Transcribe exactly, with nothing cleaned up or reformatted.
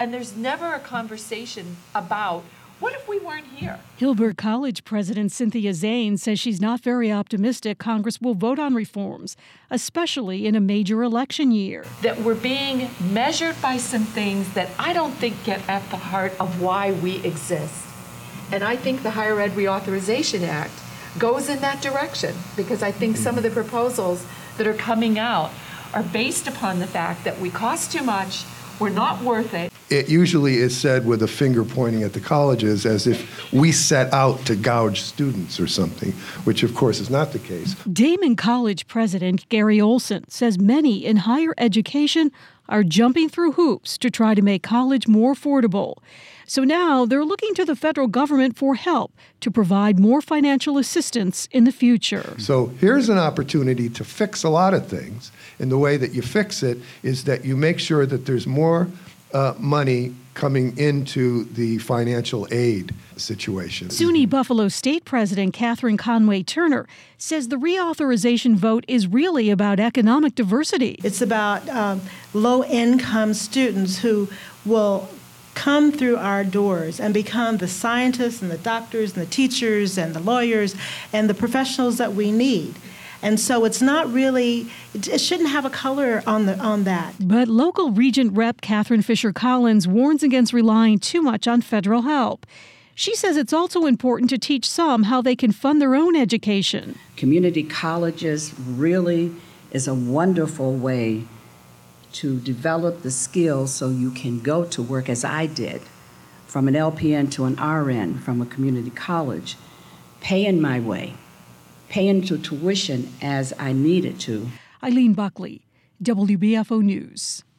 And there's never a conversation about, what if we weren't here? Hilbert College President Cynthia Zane says she's not very optimistic Congress will vote on reforms, especially in a major election year. That we're being measured by some things that I don't think get at the heart of why we exist. And I think the Higher Ed Reauthorization Act goes in that direction, because I think some of the proposals that are coming out are based upon the fact that we cost too much, we're not worth it. It usually is said with a finger pointing at the colleges as if we set out to gouge students or something, which of course is not the case. Damon College President Gary Olson says many in higher education are jumping through hoops to try to make college more affordable. So now they're looking to the federal government for help to provide more financial assistance in the future. So here's an opportunity to fix a lot of things. And the way that you fix it is that you make sure that there's more uh, money coming into the financial aid situation. SUNY Buffalo State President Catherine Conway Turner says the reauthorization vote is really about economic diversity. It's about um, low-income students who will come through our doors and become the scientists and the doctors and the teachers and the lawyers and the professionals that we need. And so it's not really, it shouldn't have a color on the on that. But local Regent Rep Catherine Fisher Collins warns against relying too much on federal help. She says it's also important to teach some how they can fund their own education. Community colleges really is a wonderful way to develop the skills so you can go to work, as I did, from an L P N to an R N from a community college, paying my way, paying to tuition as I needed to. Eileen Buckley, W B F O News.